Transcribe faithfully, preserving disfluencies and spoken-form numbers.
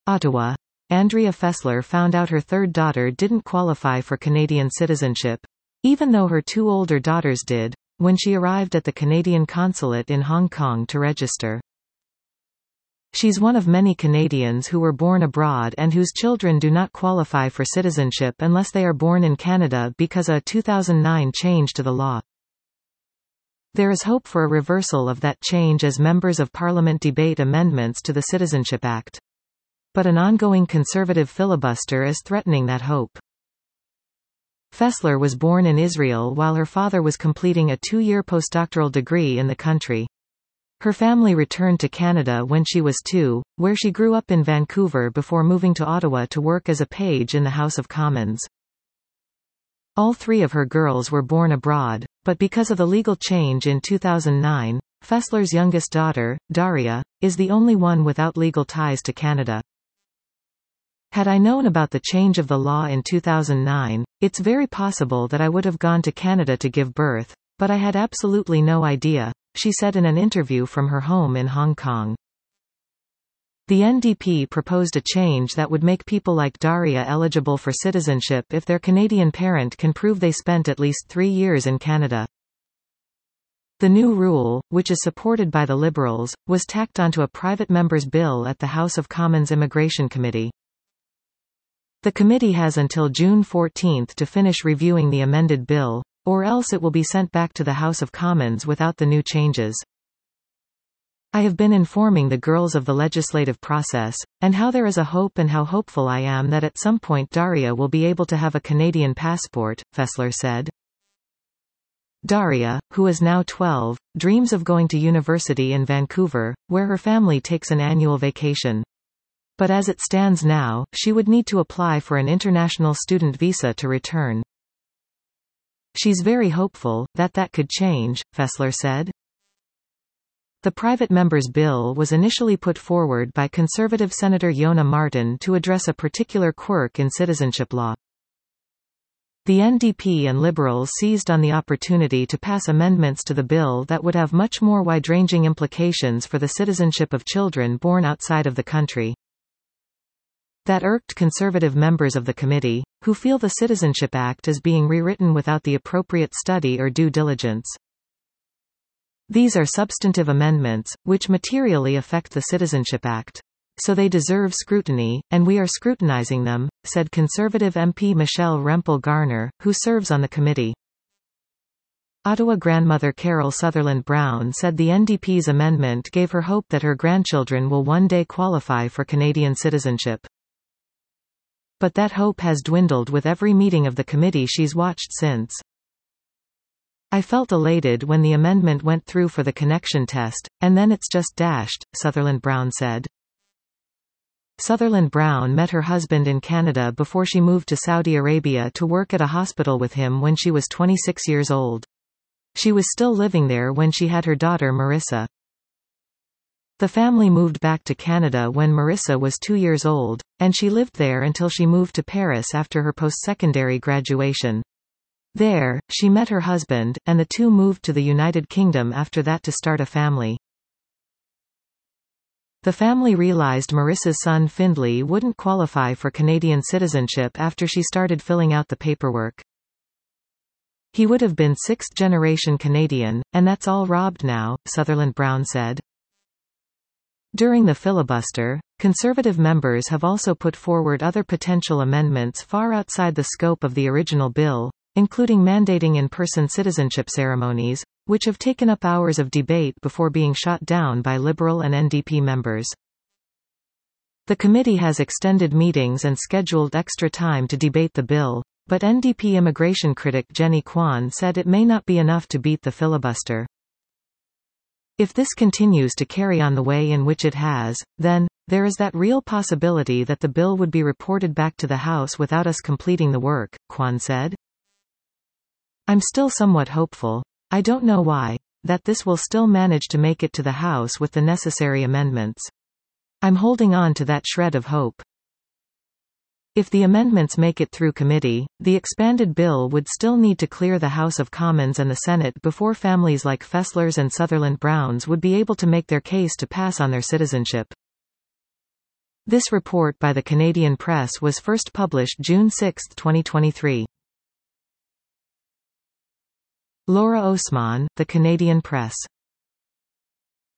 Ottawa. Andrea Fessler found out her third daughter didn't qualify for Canadian citizenship, even though her two older daughters did, when she arrived at the Canadian consulate in Hong Kong to register. She's one of many Canadians who were born abroad and whose children do not qualify for citizenship unless they are born in Canada because of a two thousand nine change to the law. There is hope for a reversal of that change as members of Parliament debate amendments to the Citizenship Act. But an ongoing Conservative filibuster is threatening that hope. Fessler was born in Israel while her father was completing a two-year postdoctoral degree in the country. Her family returned to Canada when she was two, where she grew up in Vancouver before moving to Ottawa to work as a page in the House of Commons. All three of her girls were born abroad, but because of the legal change in two thousand nine, Fessler's youngest daughter, Daria, is the only one without legal ties to Canada. Had I known about the change of the law in two thousand nine, it's very possible that I would have gone to Canada to give birth, but I had absolutely no idea, she said in an interview from her home in Hong Kong. The N D P proposed a change that would make people like Daria eligible for citizenship if their Canadian parent can prove they spent at least three years in Canada. The new rule, which is supported by the Liberals, was tacked onto a private member's bill at the House of Commons Immigration Committee. The committee has until June fourteenth to finish reviewing the amended bill, or else it will be sent back to the House of Commons without the new changes. I have been informing the girls of the legislative process, and how there is a hope and how hopeful I am that at some point Daria will be able to have a Canadian passport, Fessler said. Daria, who is now twelve, dreams of going to university in Vancouver, where her family takes an annual vacation. But as it stands now, she would need to apply for an international student visa to return. She's very hopeful that that could change, Fessler said. The private member's bill was initially put forward by Conservative Senator Yona Martin to address a particular quirk in citizenship law. The N D P and Liberals seized on the opportunity to pass amendments to the bill that would have much more wide-ranging implications for the citizenship of children born outside of the country. That irked Conservative members of the committee, who feel the Citizenship Act is being rewritten without the appropriate study or due diligence. These are substantive amendments, which materially affect the Citizenship Act. So they deserve scrutiny, and we are scrutinizing them, said Conservative M P Michelle Rempel Garner, who serves on the committee. Ottawa grandmother Carol Sutherland Brown said the N D P's amendment gave her hope that her grandchildren will one day qualify for Canadian citizenship. But that hope has dwindled with every meeting of the committee she's watched since. I felt elated when the amendment went through for the connection test, and then it's just dashed, Sutherland Brown said. Sutherland Brown met her husband in Canada before she moved to Saudi Arabia to work at a hospital with him when she was twenty-six years old. She was still living there when she had her daughter Marissa. The family moved back to Canada when Marissa was two years old, and she lived there until she moved to Paris after her post-secondary graduation. There, she met her husband, and the two moved to the United Kingdom after that to start a family. The family realized Marissa's son Findlay wouldn't qualify for Canadian citizenship after she started filling out the paperwork. He would have been sixth-generation Canadian, and that's all robbed now, Sutherland Brown said. During the filibuster, Conservative members have also put forward other potential amendments far outside the scope of the original bill, including mandating in-person citizenship ceremonies, which have taken up hours of debate before being shot down by Liberal and N D P members. The committee has extended meetings and scheduled extra time to debate the bill, but N D P immigration critic Jenny Kwan said it may not be enough to beat the filibuster. If this continues to carry on the way in which it has, then, there is that real possibility that the bill would be reported back to the House without us completing the work, Kwan said. I'm still somewhat hopeful, I don't know why, that this will still manage to make it to the House with the necessary amendments. I'm holding on to that shred of hope. If the amendments make it through committee, the expanded bill would still need to clear the House of Commons and the Senate before families like Fessler's and Sutherland Brown's would be able to make their case to pass on their citizenship. This report by the Canadian Press was first published June sixth twenty twenty-three. Laura Osman, The Canadian Press.